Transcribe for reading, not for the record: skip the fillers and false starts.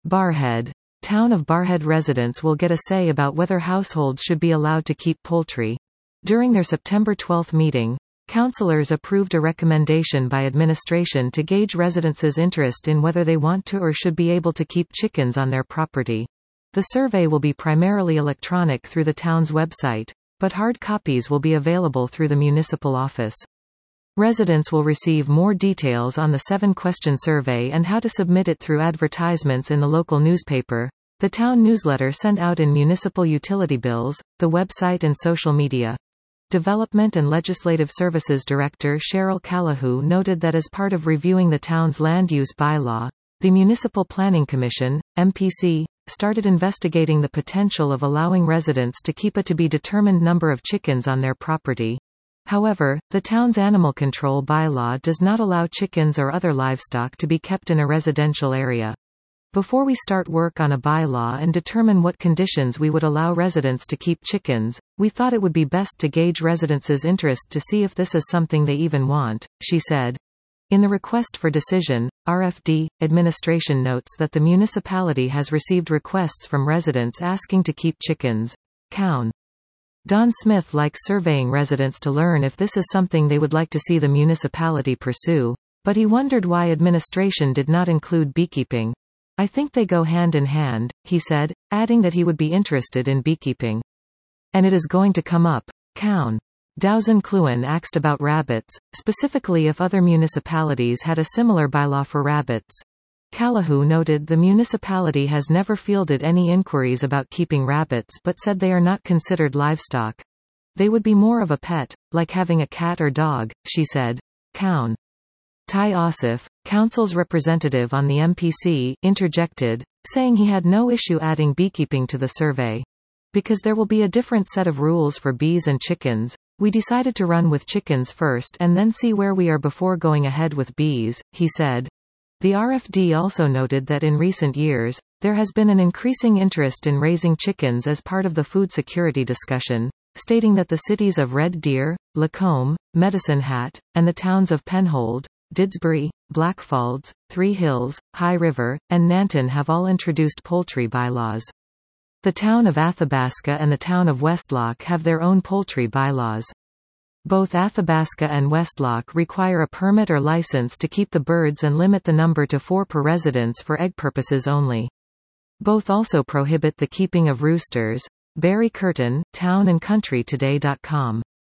Barrhead. Town of Barrhead residents will get a say about whether households should be allowed to keep poultry. During their September 12 meeting, councillors approved a recommendation by administration to gauge residents' interest in whether they want to or should be able to keep chickens on their property. The survey will be primarily electronic through the town's website, but hard copies will be available through the municipal office. Residents will receive more details on the 7-question survey and how to submit it through advertisements in the local newspaper, the town newsletter sent out in municipal utility bills, the website and social media. Development and Legislative Services Director Cheryl Calahoo noted that as part of reviewing the town's land use bylaw, the Municipal Planning Commission, MPC, started investigating the potential of allowing residents to keep a to-be-determined number of chickens on their property. However, the town's animal control bylaw does not allow chickens or other livestock to be kept in a residential area. Before we start work on a bylaw and determine what conditions we would allow residents to keep chickens, we thought it would be best to gauge residents' interest to see if this is something they even want, she said. In the request for decision, RFD administration notes that the municipality has received requests from residents asking to keep chickens. Cown. Don Smith likes surveying residents to learn if this is something they would like to see the municipality pursue, but he wondered why administration did not include beekeeping. I think they go hand in hand, he said, adding that he would be interested in beekeeping. And it is going to come up. Cown. Dowson Cluan asked about rabbits, specifically if other municipalities had a similar bylaw for rabbits. Calahoo noted the municipality has never fielded any inquiries about keeping rabbits but said they are not considered livestock. They would be more of a pet, like having a cat or dog, she said. Cown. Ty Ossoff, council's representative on the MPC, interjected, saying he had no issue adding beekeeping to the survey. Because there will be a different set of rules for bees and chickens, we decided to run with chickens first and then see where we are before going ahead with bees, he said. The RFD also noted that in recent years, there has been an increasing interest in raising chickens as part of the food security discussion, stating that the cities of Red Deer, Lacombe, Medicine Hat, and the towns of Penhold, Didsbury, Blackfalds, Three Hills, High River, and Nanton have all introduced poultry bylaws. The town of Athabasca and the town of Westlock have their own poultry bylaws. Both Athabasca and Westlock require a permit or license to keep the birds and limit the number to 4 per residence for egg purposes only. Both also prohibit the keeping of roosters. Barry Curtin, townandcountrytoday.com